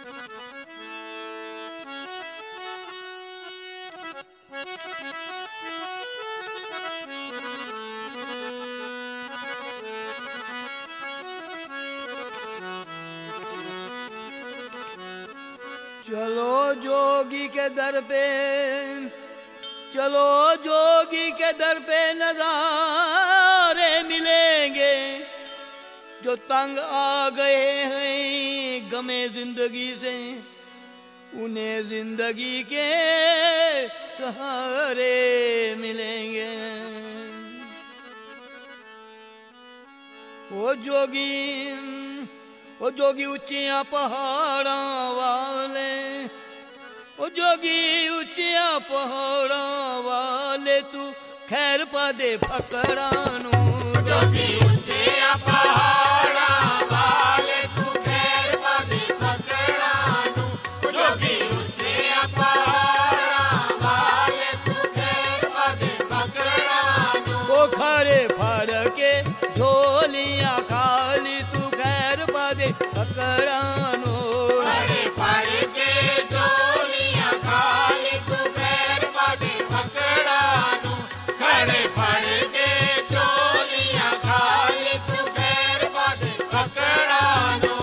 चलो जोगी के दर पे, चलो जोगी के दर पे नज़ारे मिलेंगे। जो तंग आ गए हैं गमे जिंदगी से, उन्हें जिंदगी के सहारे मिलेंगे। ओ जोगी ऊंचिया पहाड़ा वाले, ओ जोगी ऊंचिया पहाड़ा वाले, तू खैर पा दे फकरानू। जोगी ऊंचिया पहाड़ा वाले, तू खैर पा दे फकरानू। जोगी ऊंचिया पहाड़ा वाले, तू खैर पा दे फकरानू। ओ खड़े फड़ के झोलियां खाली, तू खैर पा दे फकरानू। खड़े फड़ के झोलियां खाली, तू खैर पा दे फकरानू। खड़े फड़ के झोलियां खाली, तू खैर पा दे फकरानू।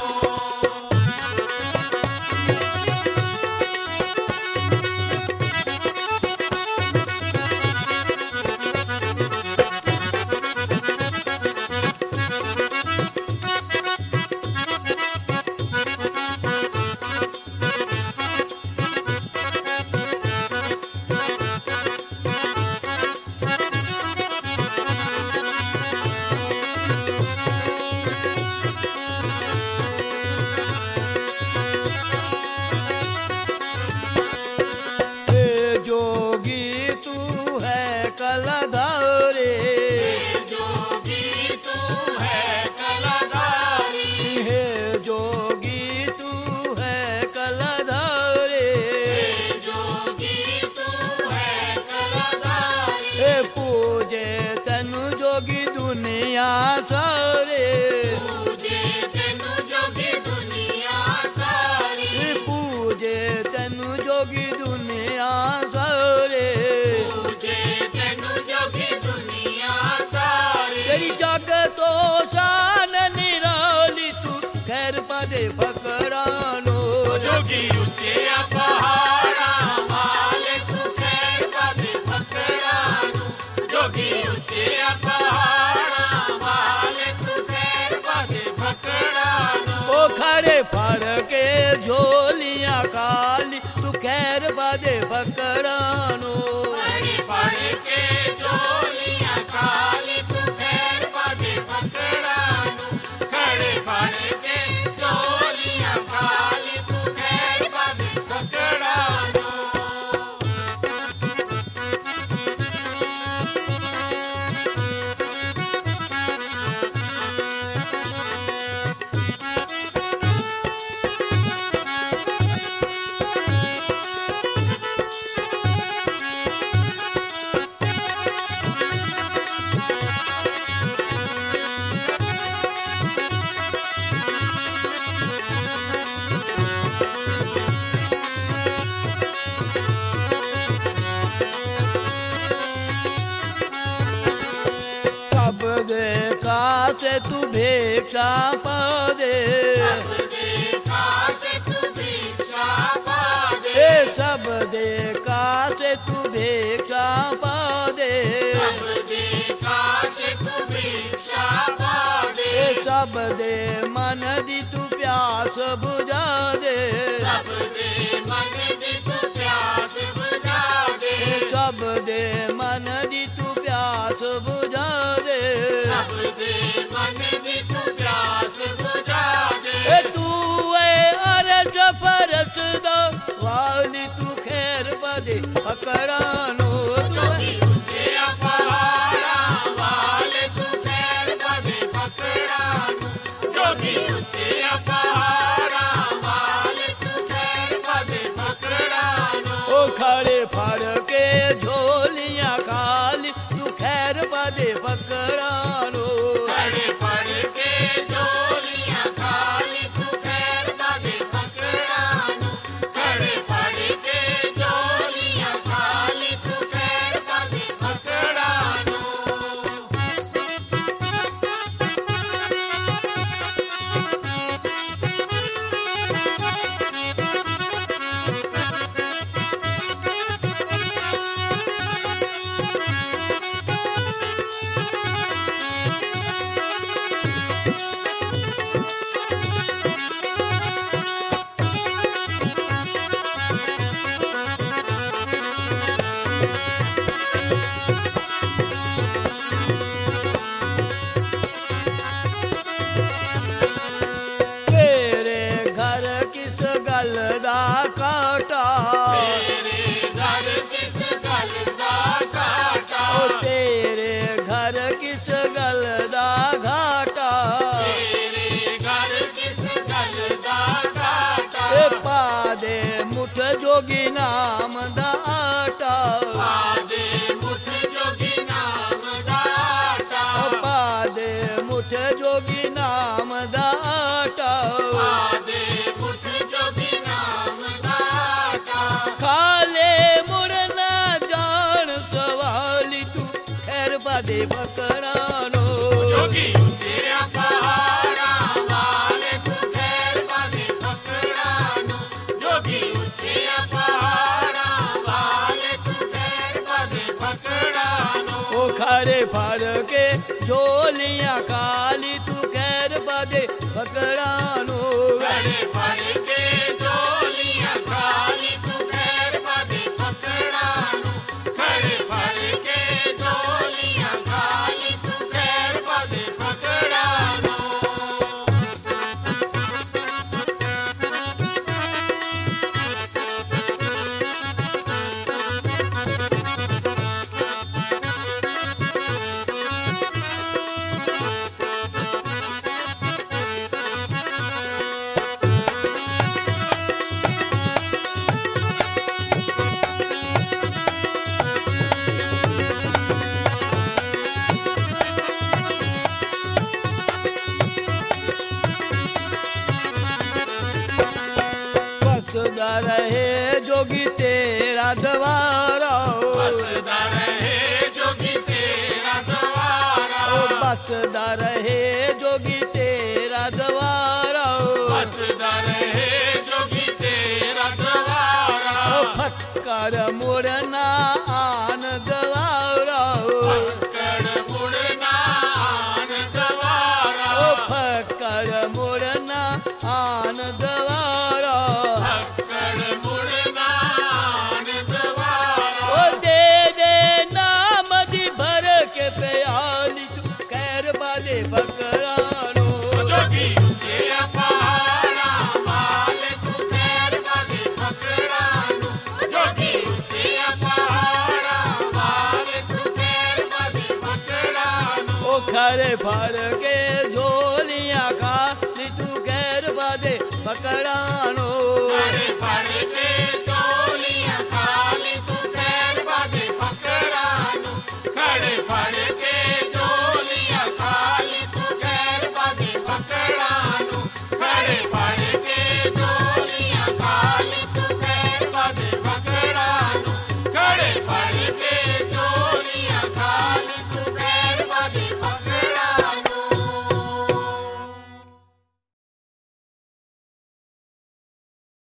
कलधारे, जोगी तू है कलाधारी। हे जोगी तू है कलधारे, जोगी तू है कलाधारी। हे पूजे तनु जोगी दुनिया सारे, पूजे तेनु जोगी दुनिया सारी। पूजे तनु जोगी दुनिया सारे। पूजे तेनु जोगी दुनिया सारी। तेरी जग तो शान निराली, तू खैर पा दे फकरानो। जोगी ऊंचिया पहाड़ा वाले, तू खैर पा दे फकरानू। जोगी ऊंचिया पहाड़ा वाले, तू खैर पा दे फकरानू। ओ खड़े फड़ के झोलियां खाली, तू खैर पा दे फकरानो। खड़े फड़ के झोलियां खाली, तू खैर पा दे फकरानू। खड़े फड़ के झोलियां खाली, तू खैर पा दे फकरानू। सब देखा से तू भिक्षा पा दे, सब देखा से तू भिक्षा पा दे। ए सब देखा से तू भिक्षा पा दे, सब देखा से तू भिक्षा पा दे। ए सब दे मन दी तू प्यास बुझा दे, सब दे मन दी तू प्यास बुझा दे। सब दे मन दी तू प्यास बुझा दे। सब दे मन दी तू प्यास बुझा दे। ए तू ए अरज परसदा वाली, तू खैर पा दे फकरानो। जोगी ऊंचिया पहाड़ा वाले, तू खैर पा दे फकरानू। जोगी ऊंचिया पहाड़ा जोगी नाम दाता पादे मुठ जोगी नाम दाता पादे मुठ जोगी नाम दाता पादे मुठ जोगी नाम दाता खाले मुरना जान सवाली तू खैर पादे बकरानो जोगी ऊंचे पहाड़ा वाले तू खैर पादे पकड़ानो जोगी ऊंचे पहाड़ा वाले तू खैर पादे पकड़ानो ओ खारे फाड़ के झोलियां काली तू खैर पादे बकरानो खड़े फड़ के झोलियां खाली तू खैर पादे पकड़ानो खड़े फड़ के झोलियां खाली तू खैर पादे पकड़ानो बसदा रहे जोगी तेरा द्वारा बसदा रहे जोगी तेरा द्वारा ओ बसदा रहे जोगी तेरा द्वारा बसदा रहे जोगी तेरा द्वारा ओ फटकर मुड़ना आन द्वारा फक्कड़ मुड़ना आन द्वारा ओ फटकर मुड़ना आन द्वारा फक्कड़ मुड़ना आन द्वारा ओ दे दे नाम दी भर के प्याली तू खैर बाले बकरानो जोगी ऊंचे पहाड़ा वाले तू खैर पादे पकड़ानो जोगी ऊंचे पहाड़ा वाले तू खैर पादे पकड़ानो ओ खरे फाड़ के झोलियां का तू खैर बाले बकरानो